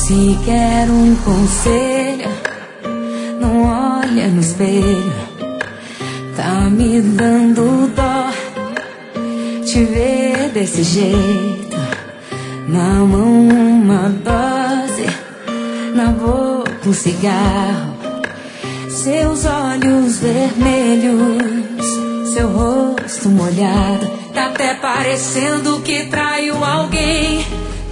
Se quer um conselho, não olha no espelho. Tá me dando dó te ver desse jeito. Na mão uma dose, na boca um cigarro. Seus olhos vermelhos, seu rosto molhado. Tá até parecendo que traiu alguém,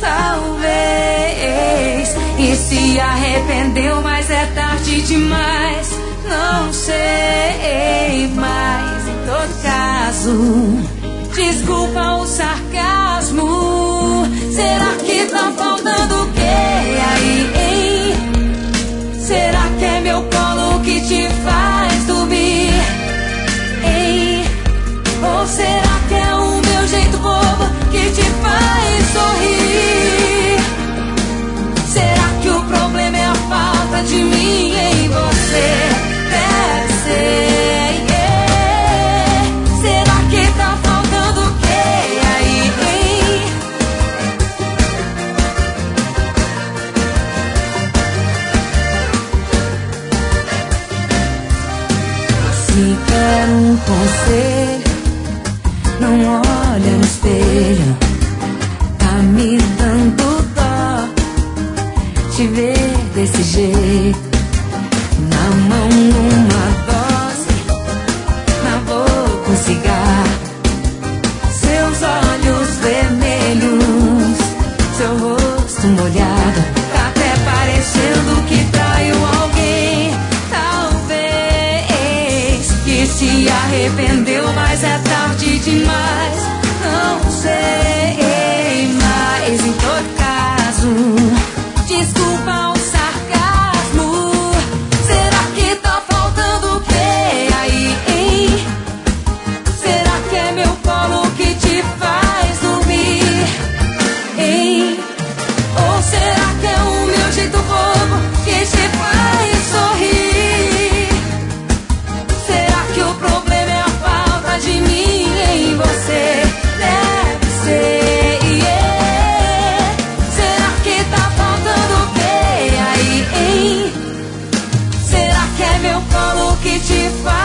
talvez. E se arrependeu, mas é tarde demais. Não sei, mas em todo caso, desculpa o sarcasmo. Será que tá faltando o que aí, hein? Será que é meu colo que te faz dormir, hein? Ou será que é o meu jeito bobo que te faz sorrir? Será que o problema é a falta de mim em você? Deve ser, yeah. Será que tá faltando o que aí, hein? Se quer um conselho, não olha no espelho. Tá me dando dó te ver desse jeito. Na mão uma dose, na boca um cigarro. Seus olhos vermelhos, seu rosto molhado. Tá até parecendo que traiu alguém, talvez. Que se arrependeu, mas é tarde demais. Não sei, mas em todo caso, desculpa o sarcasmo. Será que tá faltando o que aí, hein? Será que é meu colo que te faz dormir, hein? Ou será que é o meu jeito bobo que te faz sorrir? Será que o problema é a falta de mim em você? Deve ser, yeah. Será que tá faltando o que aí, hein? Será que é meu colo que te faz